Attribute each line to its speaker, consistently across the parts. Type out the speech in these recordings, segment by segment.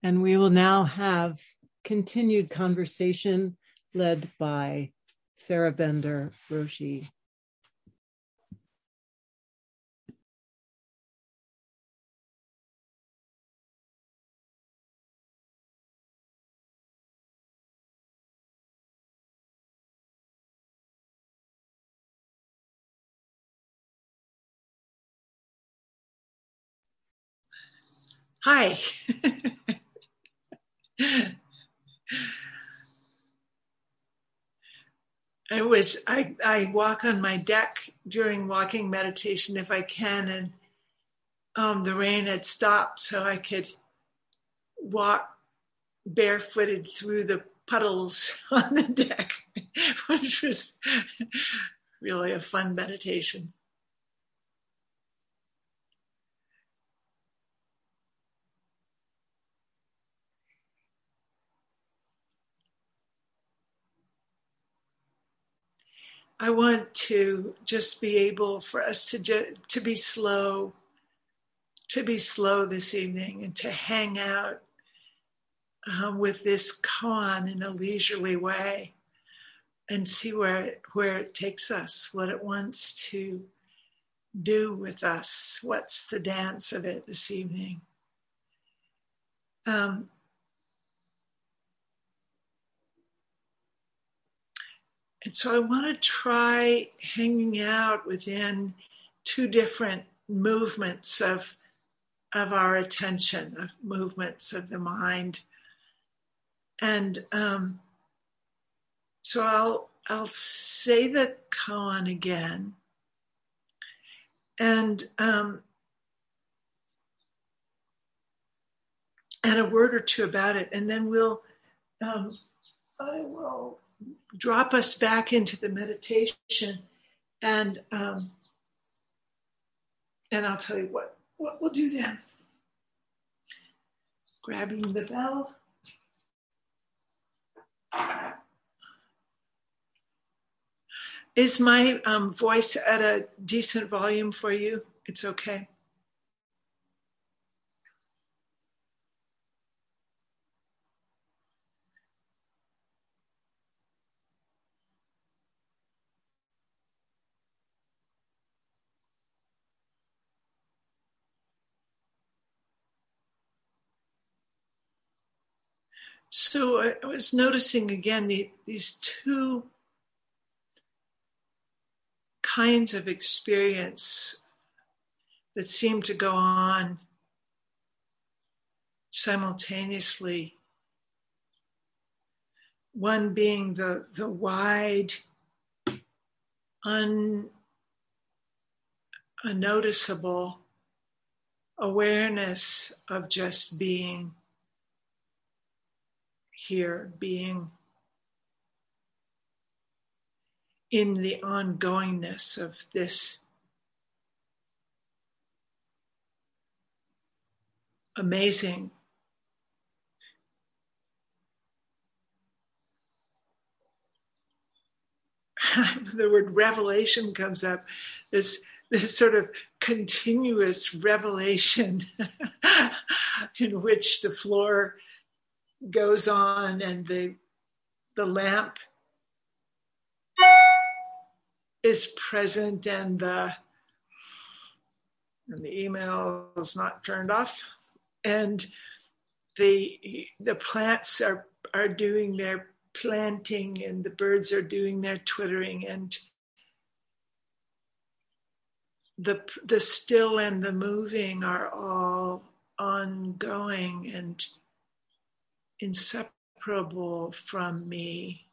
Speaker 1: And we will now have continued conversation led by Sarah Bender Roshi.
Speaker 2: Hi. I walk on my deck during walking meditation if I can, and the rain had stopped so I could walk barefooted through the puddles on the deck, which was really a fun meditation. I want to just be able for us to be slow this evening and to hang out with this koan in a leisurely way and see where it takes us, what it wants to do with us, what's the dance of it this evening. And so I want to try hanging out within two different movements of our attention, of movements of the mind. And so I'll say the koan again, and a word or two about it, and then I will drop us back into the meditation, and I'll tell you what we'll do then. Grabbing the bell. Is my voice at a decent volume for you? It's okay. So I was noticing again these two kinds of experience that seem to go on simultaneously. One being the wide, unnoticeable awareness of just being here, being in the ongoingness of this amazing the word revelation comes up, this sort of continuous revelation in which the floor goes on and the lamp is present and the email is not turned off, and the plants are doing their planting and the birds are doing their twittering, and the still and the moving are all ongoing and inseparable from me.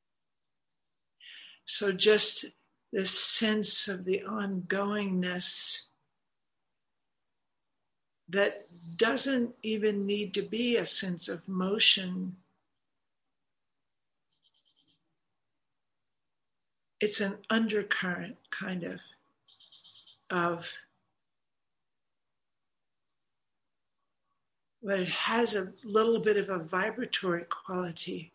Speaker 2: So just this sense of the ongoingness that doesn't even need to be a sense of motion. It's an undercurrent kind of but it has a little bit of a vibratory quality.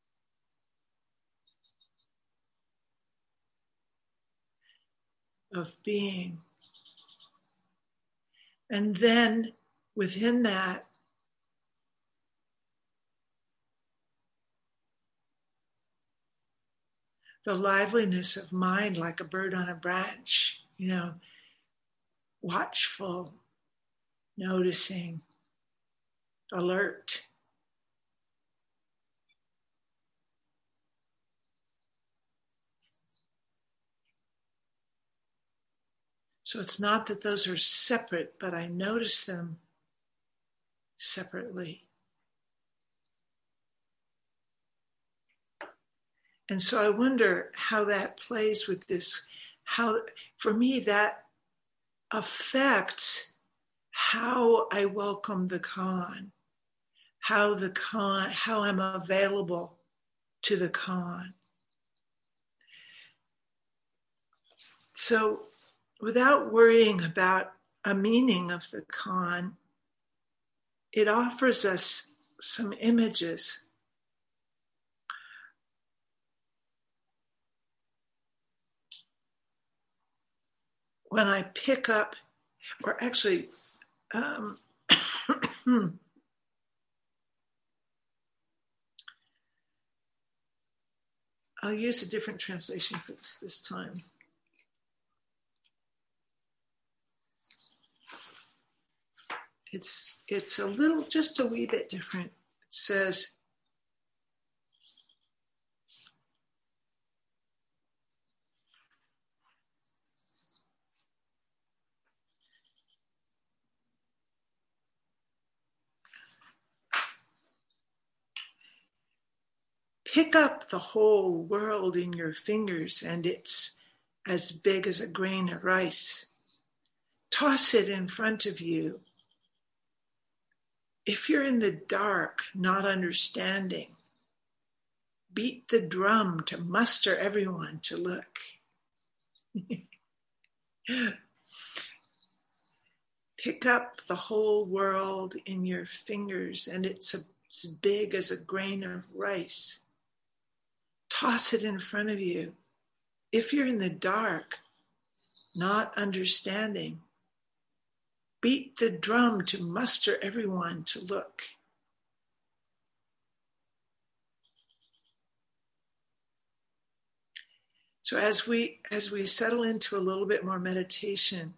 Speaker 2: Of being. And then within that, the liveliness of mind like a bird on a branch, watchful, noticing, alert. So it's not that those are separate, but I notice them separately. And so I wonder how that plays with this, how, for me, that affects how I welcome the koan, how I'm available to the koan. So without worrying about a meaning of the koan, it offers us some images. When I pick up, or actually, I'll use a different translation for this time. It's a little, just a wee bit different. It says, pick up the whole world in your fingers and it's as big as a grain of rice. Toss it in front of you. If you're in the dark, not understanding, beat the drum to muster everyone to look. Pick up the whole world in your fingers and it's as big as a grain of rice. Toss it in front of you. If you're in the dark, not understanding, beat the drum to muster everyone to look. So as we settle into a little bit more meditation,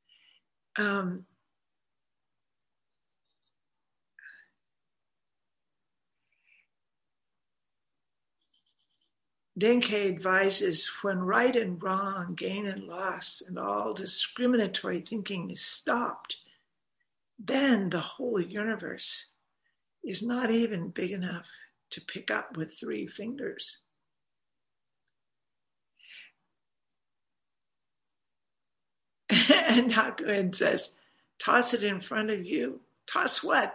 Speaker 2: Denke advises, when right and wrong, gain and loss, and all discriminatory thinking is stopped, then the whole universe is not even big enough to pick up with 3 fingers. And Hakuin says, toss it in front of you. Toss what?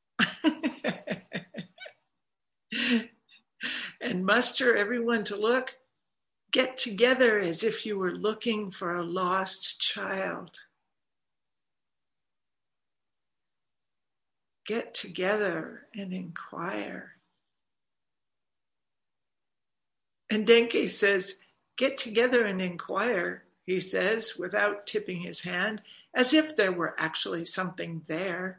Speaker 2: And muster everyone to look. Get together as if you were looking for a lost child. Get together and inquire. And Denke says, get together and inquire, he says, without tipping his hand, as if there were actually something there.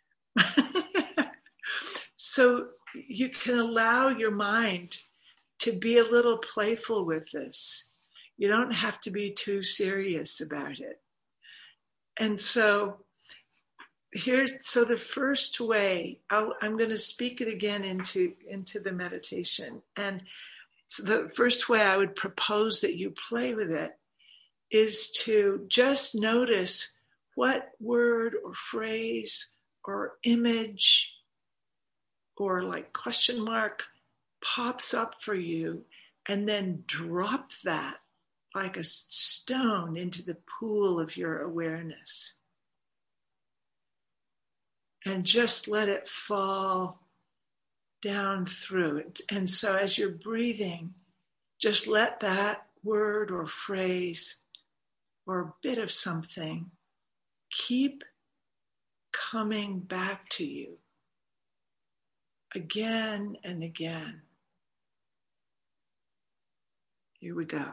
Speaker 2: So you can allow your mind to be a little playful with this. You don't have to be too serious about it. And so the first way, I'm going to speak it again into the meditation. And so the first way I would propose that you play with it is to just notice what word or phrase or image or like question mark pops up for you, and then drop that like a stone into the pool of your awareness. And just let it fall down through it. And so as you're breathing, just let that word or phrase or bit of something keep coming back to you again and again. Here we go.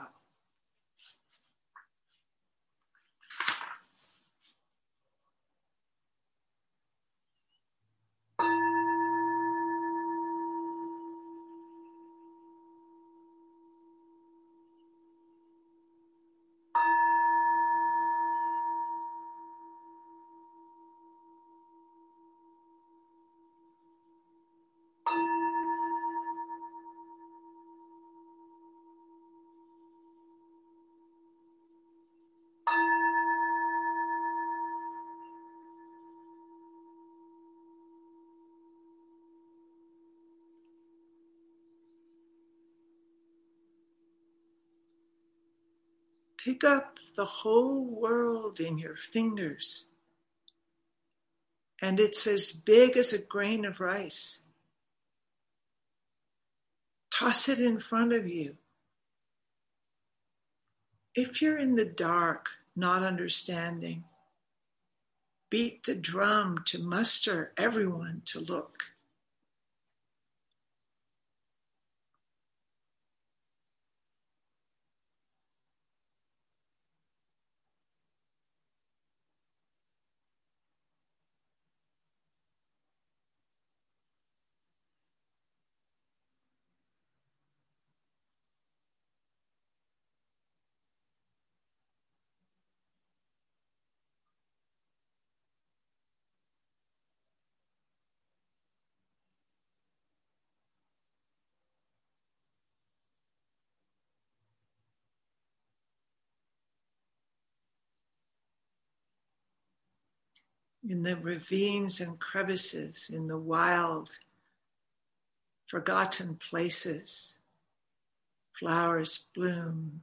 Speaker 2: Pick up the whole world in your fingers, and it's as big as a grain of rice. Toss it in front of you. If you're in the dark, not understanding, beat the drum to muster everyone to look. In the ravines and crevices, in the wild, forgotten places, flowers bloom.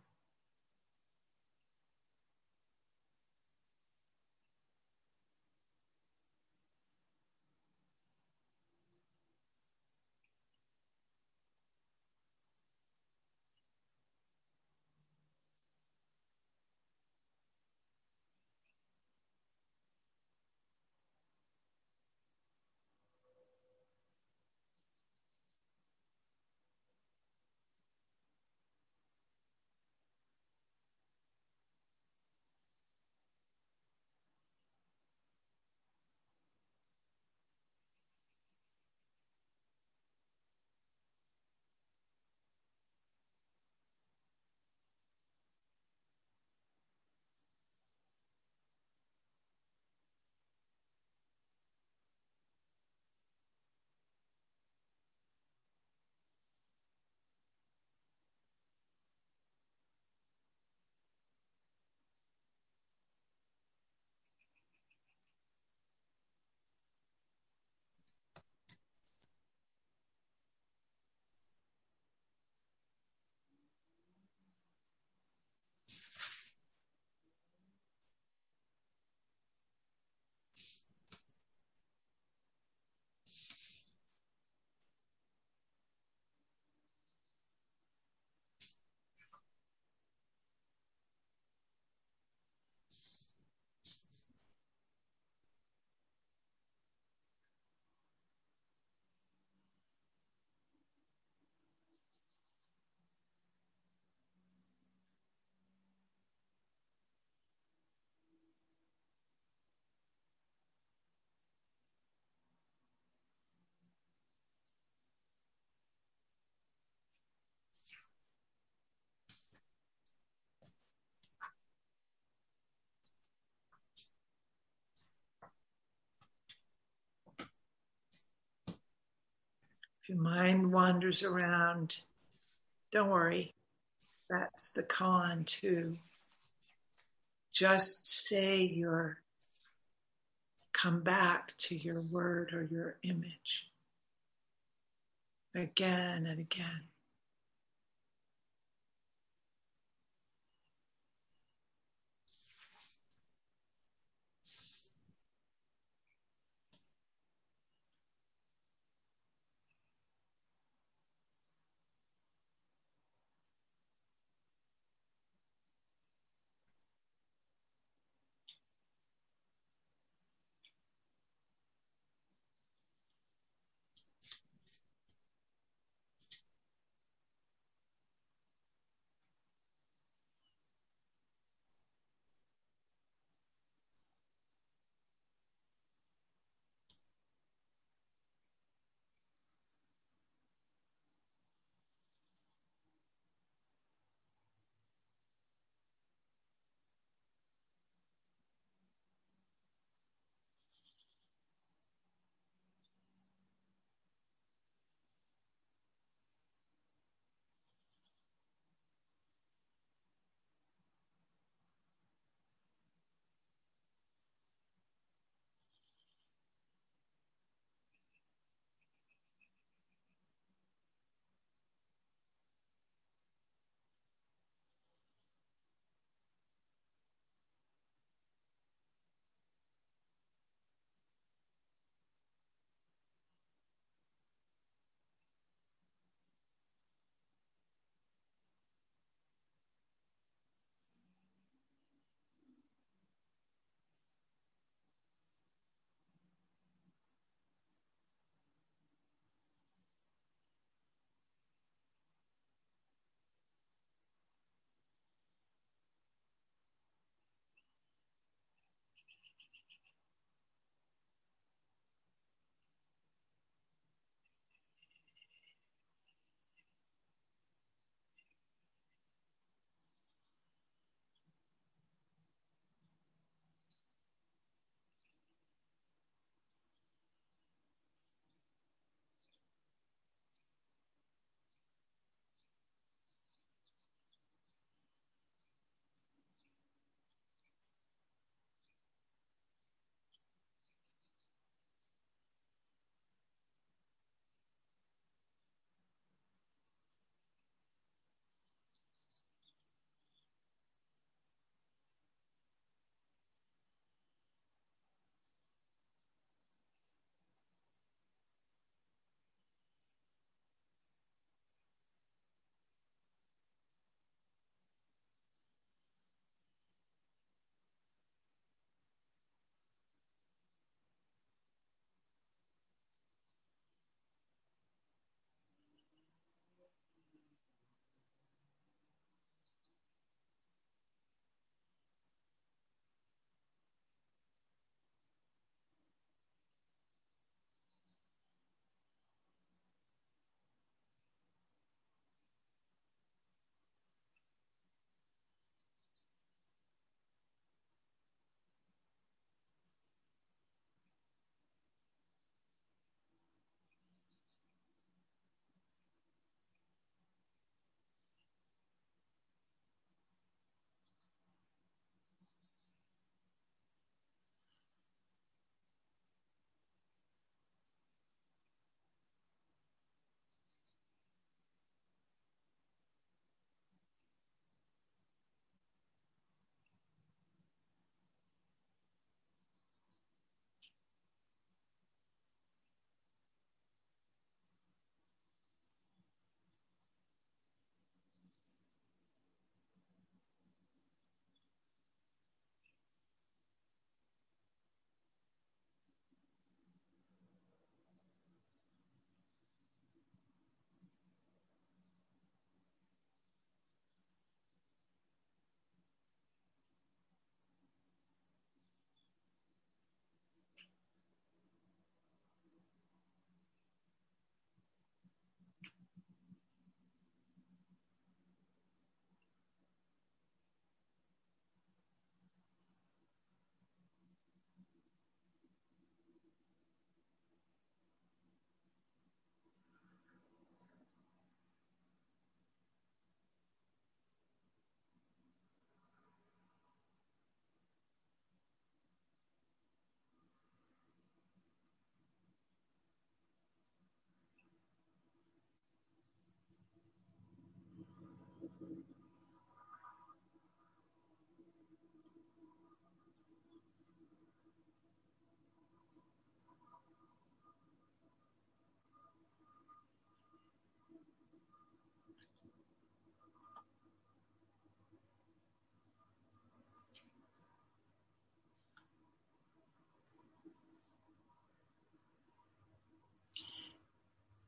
Speaker 2: If your mind wanders around, don't worry. That's the koan too. Just come back to your word or your image again and again.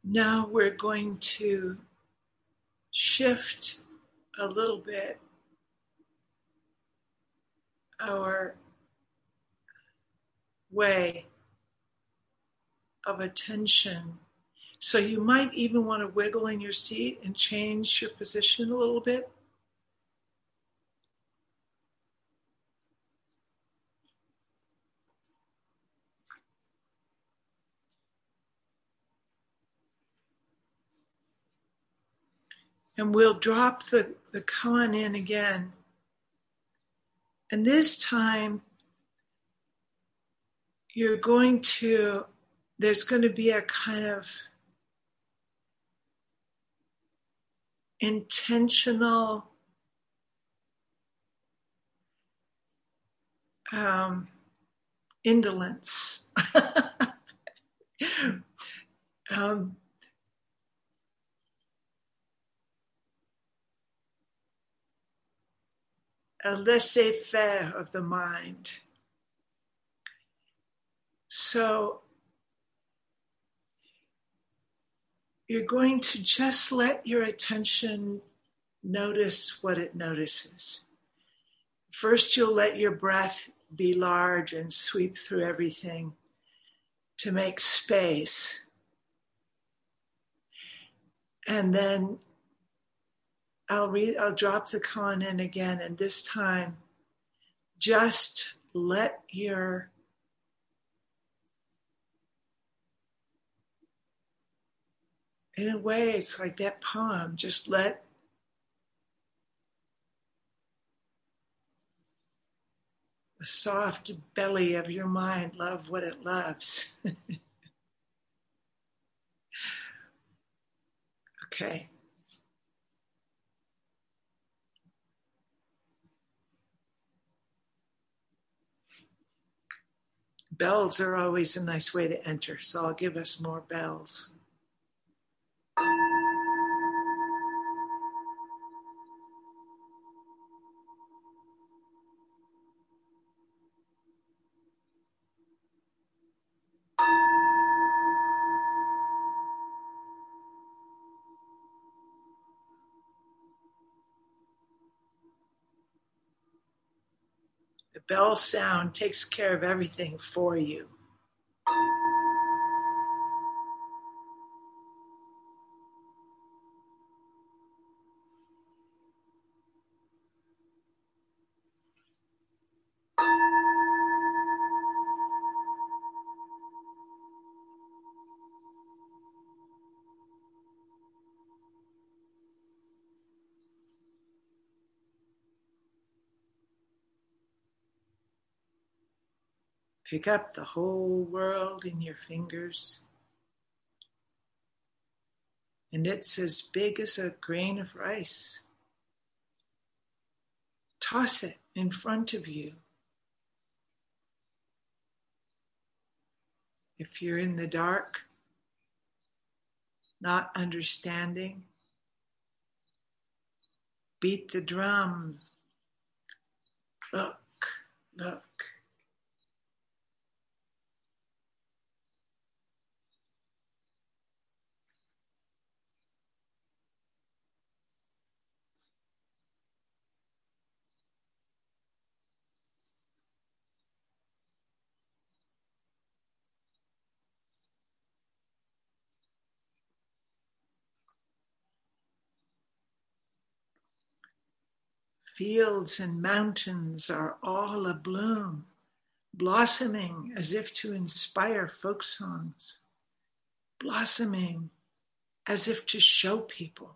Speaker 2: Now we're going to shift a little bit our way of attention. So you might even want to wiggle in your seat and change your position a little bit. And we'll drop the koan in again. And this time, there's going to be a kind of intentional indolence. A laissez-faire of the mind. So you're going to just let your attention notice what it notices. First, you'll let your breath be large and sweep through everything to make space. And then I'll drop the koan in again, and this time, just let in a way, it's like that poem, just let the soft belly of your mind love what it loves. Okay. Bells are always a nice way to enter, so I'll give us more bells. The bell sound takes care of everything for you. Pick up the whole world in your fingers. And it's as big as a grain of rice. Toss it in front of you. If you're in the dark, not understanding, beat the drum. Look, look. Fields and mountains are all abloom, blossoming as if to inspire folk songs, blossoming as if to show people.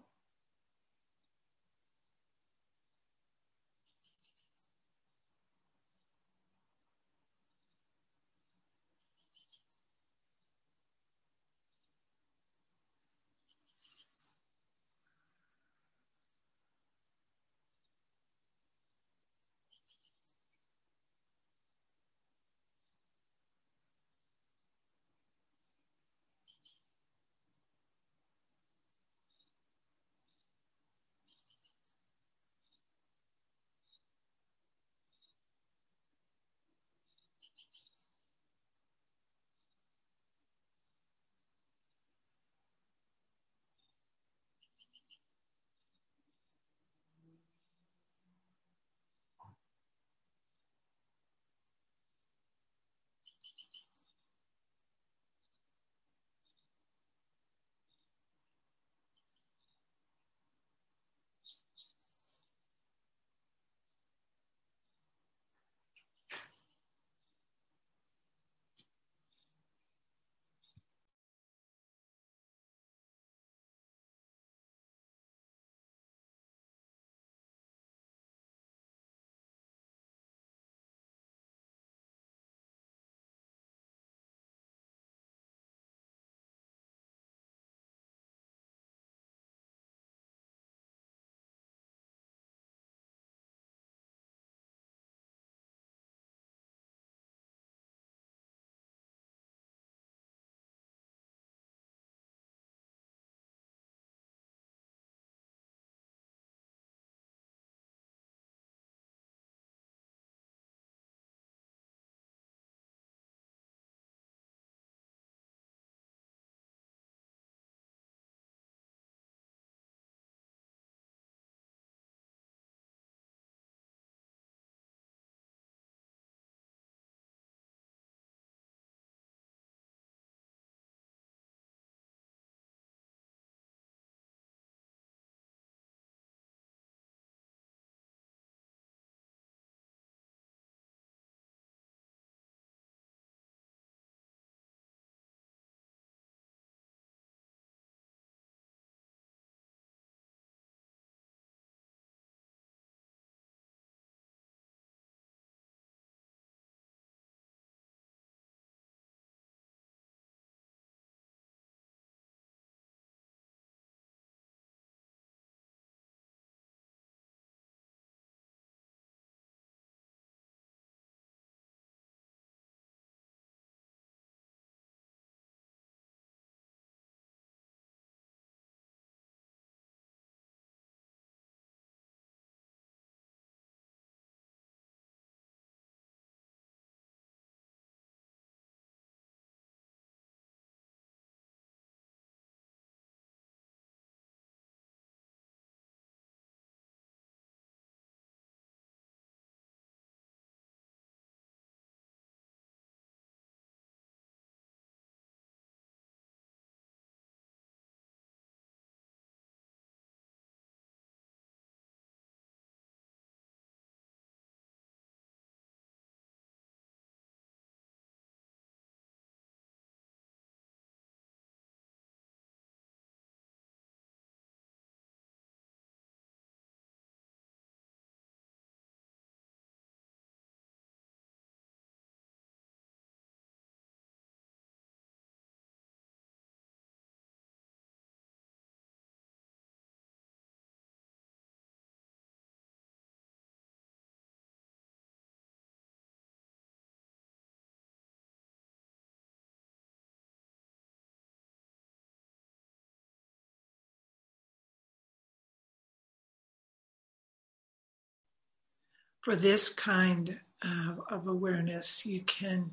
Speaker 2: for this kind of awareness, you can,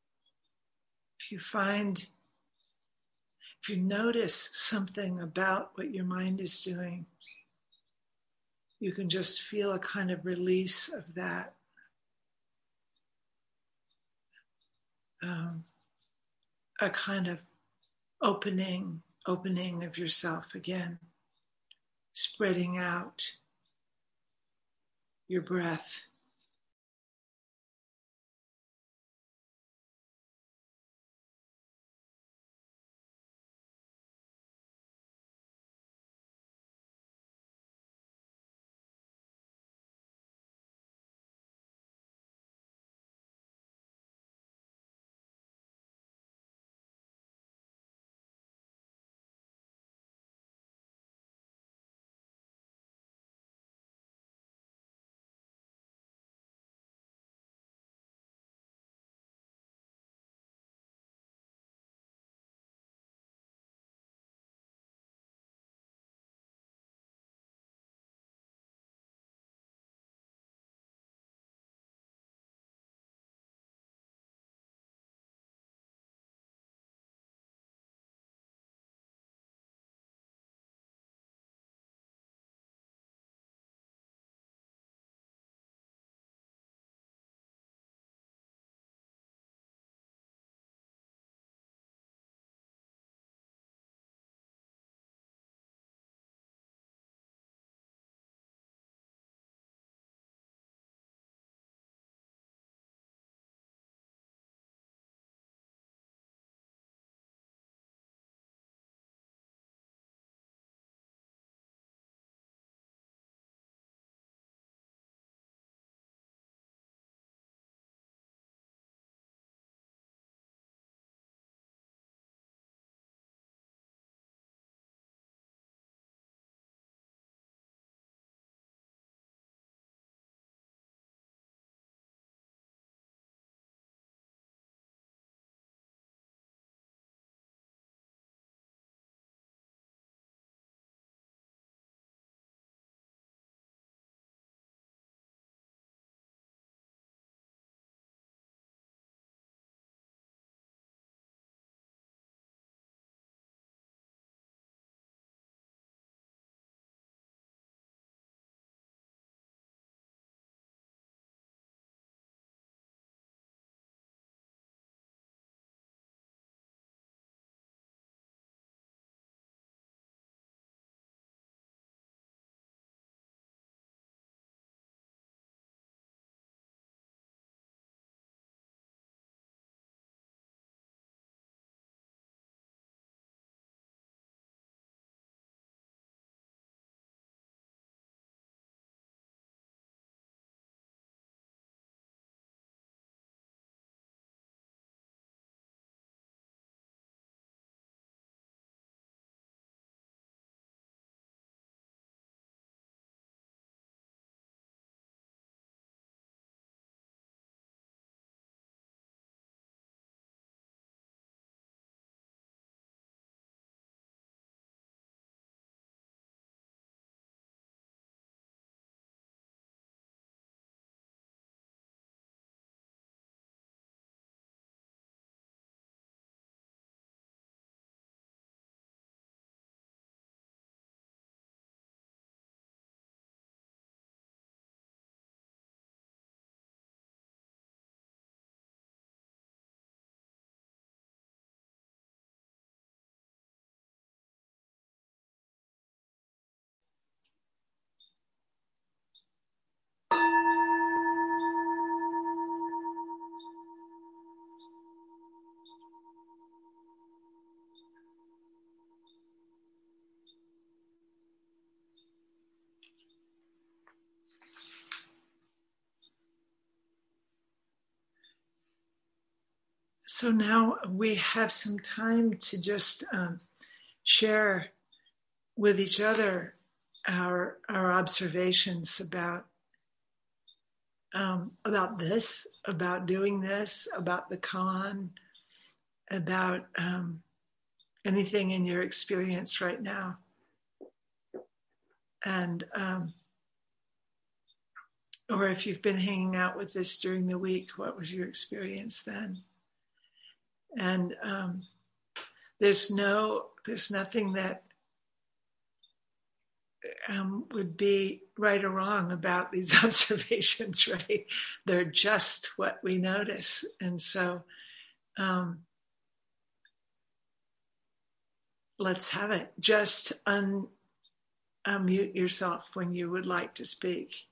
Speaker 2: if you notice something about what your mind is doing, you can just feel a kind of release of that. A kind of opening of yourself again, spreading out your breath. So now we have some time to just share with each other our observations about this, about doing this, about the koan, about anything in your experience right now. And Or if you've been hanging out with this during the week, what was your experience then? And there's nothing that would be right or wrong about these observations, right? They're just what we notice. And so let's have it. Just unmute yourself when you would like to speak.